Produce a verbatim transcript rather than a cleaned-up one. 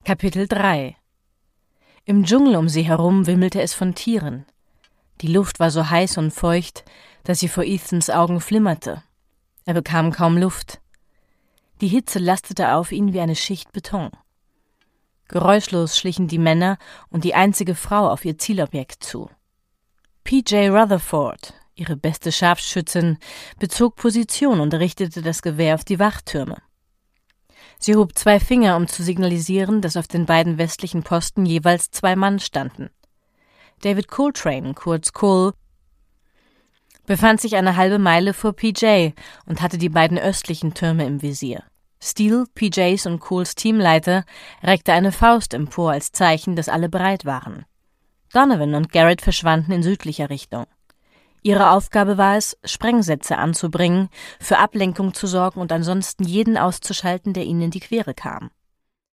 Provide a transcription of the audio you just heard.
Kapitel drei. Im Dschungel um sie herum wimmelte es von Tieren. Die Luft war so heiß und feucht, dass sie vor Ethans Augen flimmerte. Er bekam kaum Luft. Die Hitze lastete auf ihn wie eine Schicht Beton. Geräuschlos schlichen die Männer und die einzige Frau auf ihr Zielobjekt zu. P J Rutherford, ihre beste Scharfschützin, bezog Position und richtete das Gewehr auf die Wachtürme. Sie hob zwei Finger, um zu signalisieren, dass auf den beiden westlichen Posten jeweils zwei Mann standen. David Coltrane, kurz Cole, befand sich eine halbe Meile vor P J und hatte die beiden östlichen Türme im Visier. Steele, P Js und Coles Teamleiter, reckte eine Faust empor als Zeichen, dass alle bereit waren. Donovan und Garrett verschwanden in südlicher Richtung. Ihre Aufgabe war es, Sprengsätze anzubringen, für Ablenkung zu sorgen und ansonsten jeden auszuschalten, der ihnen in die Quere kam.